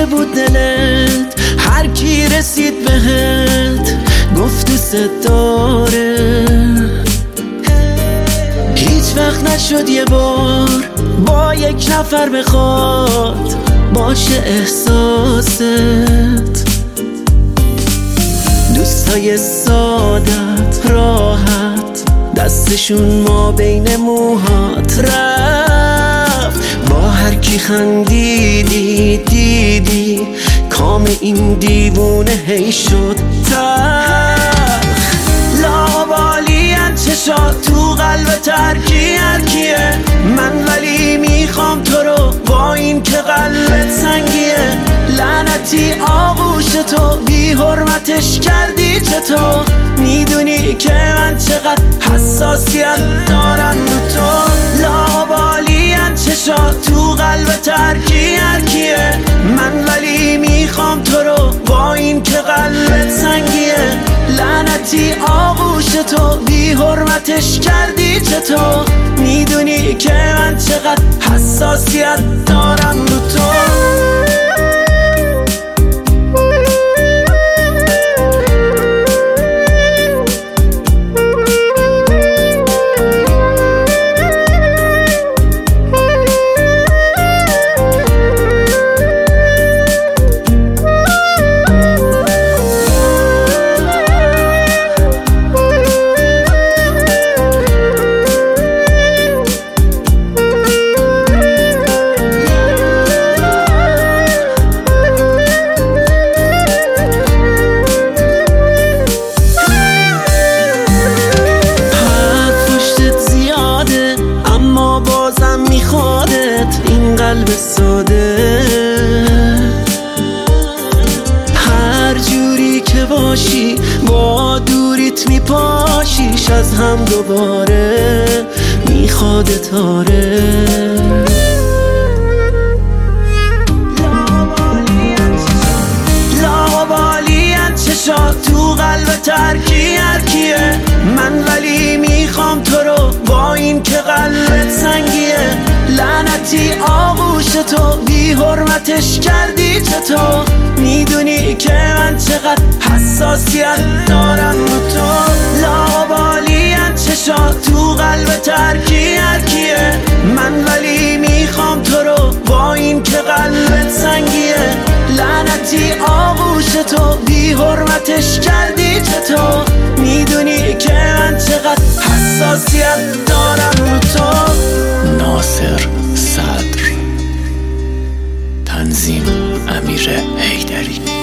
بود دلت؟ هر کی رسید بهت گفت دوست داره. هیچ وقت نشد یه بار با یک نفر بخواد باشه احساست. دوستای سادت راحت دستشون ما بین موهات رفت. با هر کی خندیدی دیدی کام این دیوونه هی شد تلخ. لابالین چشات تو قلب ترکی هر کیه؟ من ولی میخوام تو رو با این که قلبت سنگیه. لعنتی آغوش تو بی حرمتش کردی چطور؟ میدونی که من چقدر حساسیت دارم رو تو. لابالین چشات تو قلب ترکی هر کیه؟ من ولی میخوام تو رو با این که قلبت سنگیه. لعنتی آغوش تو بی حرمتش کردی چطور؟ میدونی که من چقدر حساسیت دارم رو تو. بازم میخوادت این قلب ساده. هر جوری که باشی با دوریت میپاشیش از هم دوباره میخوادت آره. لابالین چشات تو قلب ترکی هر کیه؟ من ولی میخوام تو رو با این که قلبت سنگیه. لعنتی آغوش تو بی حرمتش کردی چطور؟ میدونی که من چقدر حساسیت دارم رو تو. لابالین چشات تو قلب ترکی هر کیه؟ من ولی میخوام تو رو با این که قلبت سنگیه. لعنتی آغوش تو بی حرمتش کردی چطور؟ میدونی که من چقدر حساسیت دارم رو تو. ناصر صدر، تنظیم امیر حیدری.